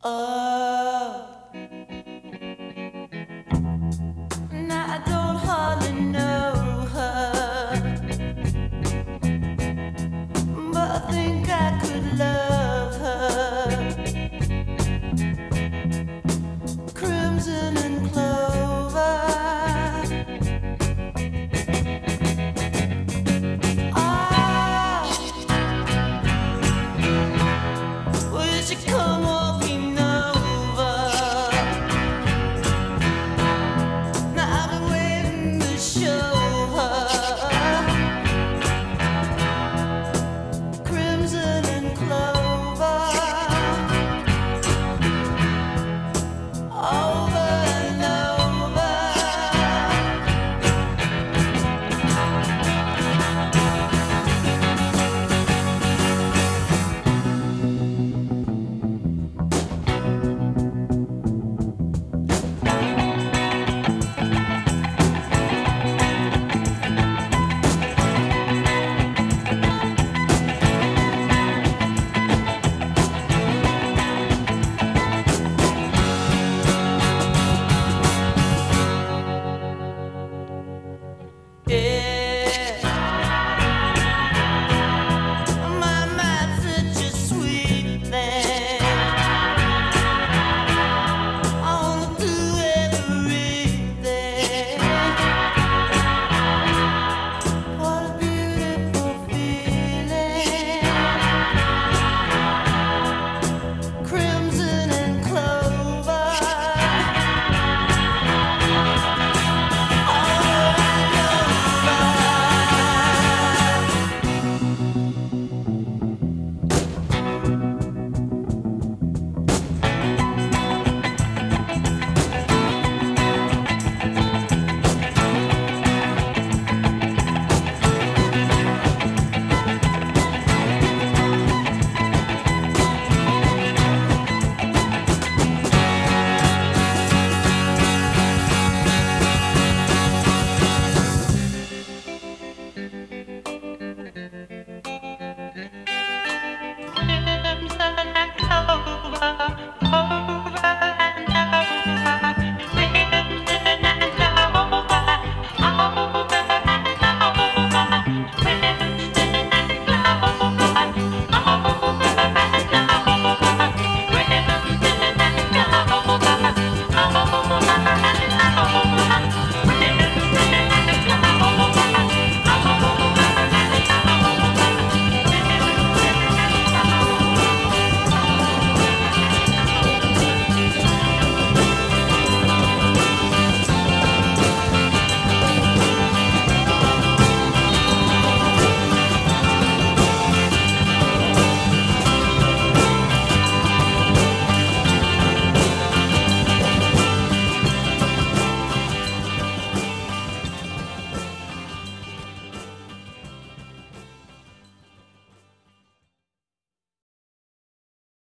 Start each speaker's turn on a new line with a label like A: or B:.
A: Oh, now I don't hardly know her, but I think I could love her. Crimson and clover. Ah, will she come walking over? Now I've been waiting to show her. Crimson and clover. Over and over. Yeah, my mind's such a sweet thing. I wanna do everything. What a beautiful feeling. Crimson and clover. Crimson and clover.